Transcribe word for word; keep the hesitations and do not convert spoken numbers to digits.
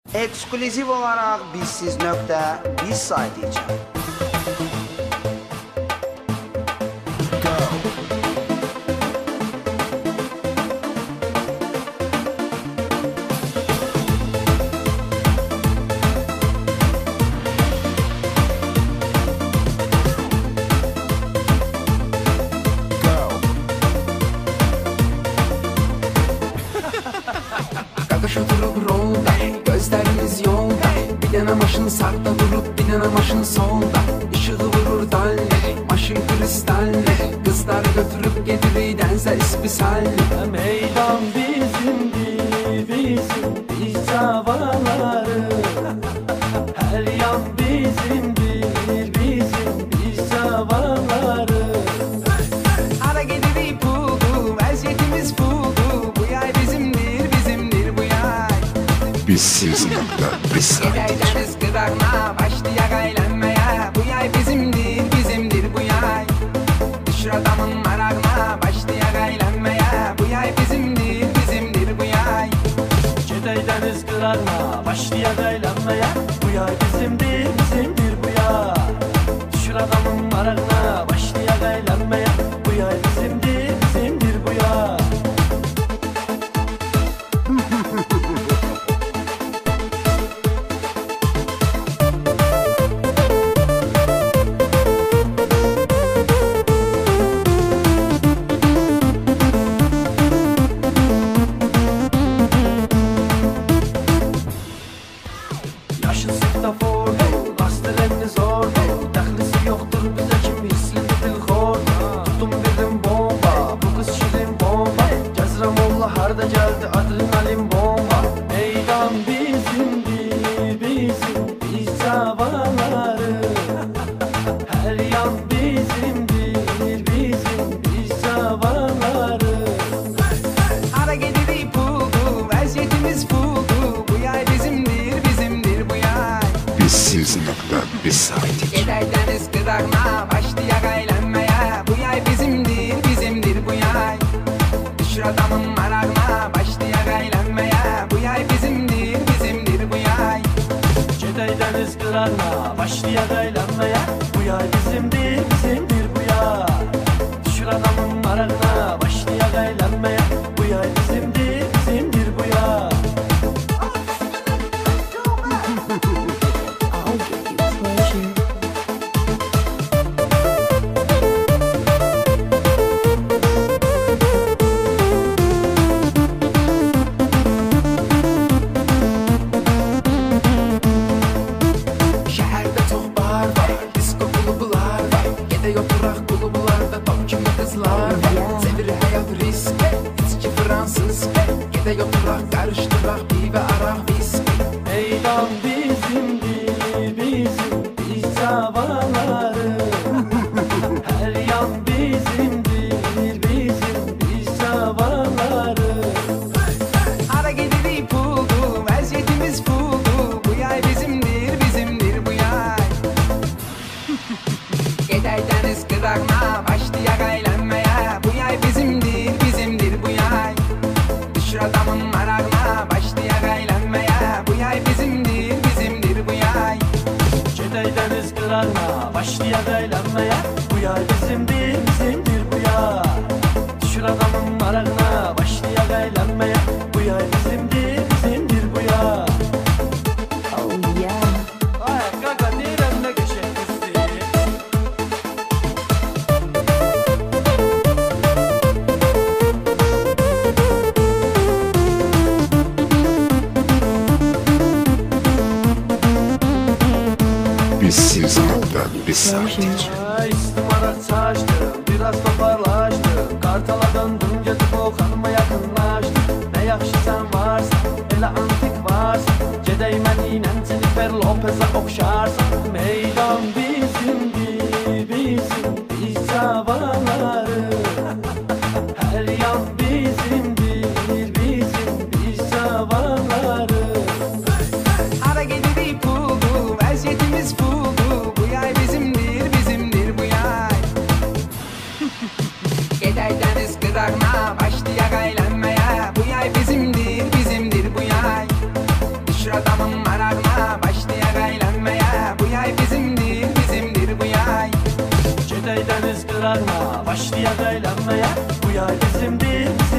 Ekskluzif olarak bizsiz nokta biz sadece. Kakış oturup rolda, gözlerimiz yolda. Bir tane maşın sağda durup bir tane maşın solda. Işığı vurur dalle, maşın kristalle. Kızlar götürüp getirir dense ispisalle. Meydan bizimdir, bizim biz çabaları. Her yan bizimdir, bizim biz çabaları. Ara geliri buldu, vaziyetimiz buldu. Bu yay bizimdir, bizimdir bu yay. Bizsiz nokta biz sadece. Gideydeniz kırakma, başlayak eğlenmeye. Bu yay bizimdir, bizimdir bu yay. Düşür adamın marağına, başlayak eğlenmeye. Bu yay bizimdir, bizimdir bu yay. Cedeydeniz kırarma, başlayak eğlenmeye. Bu yay bizimdir, bizimdir bu yay. Düşür adamın marağına, başlayak eğlenmeye. Bu yay bizimdir, bizimdir bu yay. Yaşın sektafordu, lastiklerini zordu. Dəxlisi yoktur bize kim hislidir dilxordu. Tuttum dedim bomba, bu kız şirin bomba. Cezrem oğlu harda geldi adrenalin bomba. Meydan bizimdir, bizim biz çabaları. Her yan bizimdir, bizim biz çabaları. Ara geliri buldu, vaziyetimiz buldu. Bu yay bizimdir, bizimdir bu yay. Bizsiz nokta biz sadece. Gideydeniz kırakma, başlayak eğlenmeye. Bu yay bizimdir, bizimdir bu yay. Düşür adamın marağına, başlayak eğlenmeye. Bu yay bizimdir, bizimdir bu yay. Cedeydeniz kırarma, başlayak eğlenmeye. Bu yay bizimdir, bizimdir bu yay. Düşür adamın marağına, başlayak eğlenmeye. Bu yay bizimdir, bizimdir bu yay. Şehirde çok bar var, disco kulübüler var. Gede oturak kulübülerde top kimi kızlar var. Sevir hayat risk, içki Fransız. Gede oturak karıştırak pive arak viski. Meydan bizimdir, bizim biz çabaları. Her yan bizimdir, bizim biz çabaları. Ara geliri buldu, vaziyetimiz buldu. Bu yay bizimdir, bizimdir bu yay. Gideydeniz kırakma, başlayak eğlenmeye. Bu yay bizimdir, bizimdir bu yay. Düşür adamın marağına, başlayak eğlenmeye. Bu yay bizimdir, bizimdir bu yay. Cedeydeniz kırarma, başlayak eğlenmeye. Bu yay bizimdir, bizimdir bu yay. Düşür adamın marağına, başlayak eğlenmeye. Bu yay bizimdir, bizimdir bu yay. Oh yeah. Ay kaka neyden ne geçen kızdı? Bizsiz nokta biz sadece. Ay istihbarat saçtım, biraz toparlaştım. Kartala döndüm, gidip o hanıma yakınlaştım. Ne yakşı sen varsın, elə antik varsın. Cedeymen inen Jennifer Lopez'e okşarsın. Meydan bizimdir, bizim biz çabaları. Her yan bizimdir, bizim biz çabaları. Ara geliri buldu, vaziyetimiz buldu. Bu yay bizimdir, bizimdir bu yay. Gideydeniz kırakma, başlayak eğlenmeye. Bu yay bizimdir, bizimdir bu yay. Düşür adamın adamın marağına, başlayak eğlenmeye. Bu yay bizimdir, bizimdir bu yay. Gedey deniz kırağına, başlayak eğlenmeye. Bu yay bizimdir, bizimdir